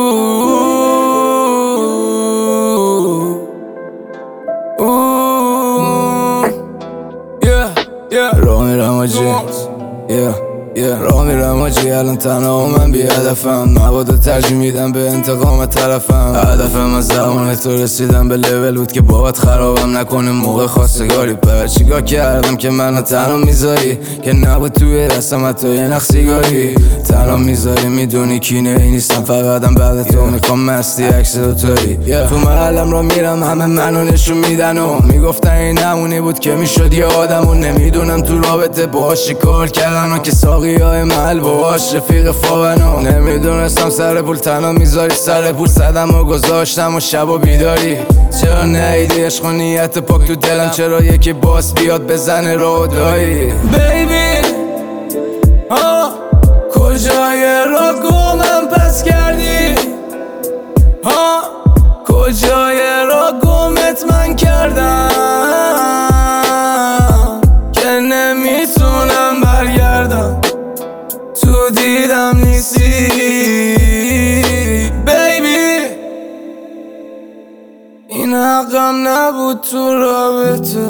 راه میرم آجی راه میرم آجی الان تنها من بی هدفم مبادا ترجیح میدم به انتقام طرفم هدفم از زمان تو رسیدم به لول بود که بابت خرابم نکنه موقع خواستگاری پر چیکار کردم که منو تنها میذاری که نبود توی دستم حتی یه نخ سیگاری تنها میذاری میدونی کینه ای نیستم فقطم بعد تو میخوام مستی عکس دوتایی تو محلم را میرم همه منو نشون میدن و میگفتن این نمونی بود که میشد یه آدم و نمیدونم تو رابطه باهاش کار کردن و که ساقی های محل باهاش رفیق فاونو نمیدونستم سر پول تنها میذاری سر پول زدم و گذاشتم و شب و بیداری چرا نیدی عشق و نیت پاک تو دلم چرا یکی باس بیاد بزنه رو دایی بیبی کجای را گمم پس کردی کجای را گمت من کردم که نمیتونم برگردم تو دیدم نیستی بیبی این حقم نبود تو رابطه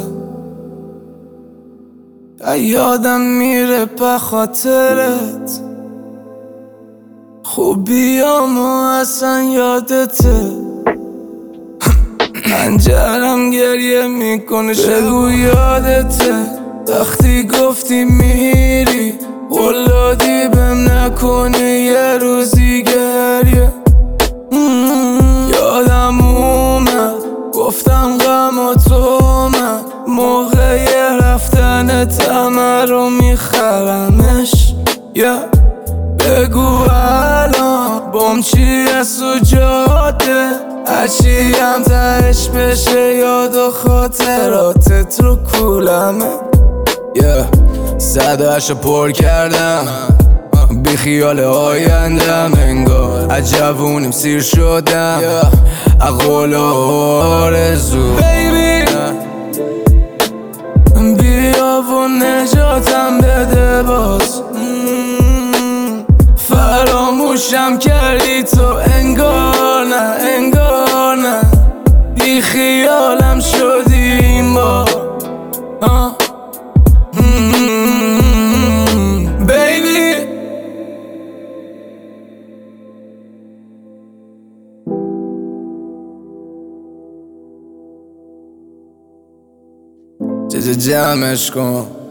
یادم میره به خاطرت خوبیامو اصلا یادته منجرم گریه میکنه بگو یادته وقتی گفتی میری ولادی بهم نکنی یه روزی گریه یادم اومد گفتم غم و تو من موقع رفتنت همه رو میخرمش بگو الان بام چی از تو جاده هرچی هم تهش بشه یاد و خاطراتت رو کولمه صداشو پر کردم بی خیال آیندم انگار از جوونیم سیر شدم اقول و آرزو بیا و نجاتم بده باز فراموشم کردی تو انگار نه بی خیالم شدی این بار بیبی جمعش کن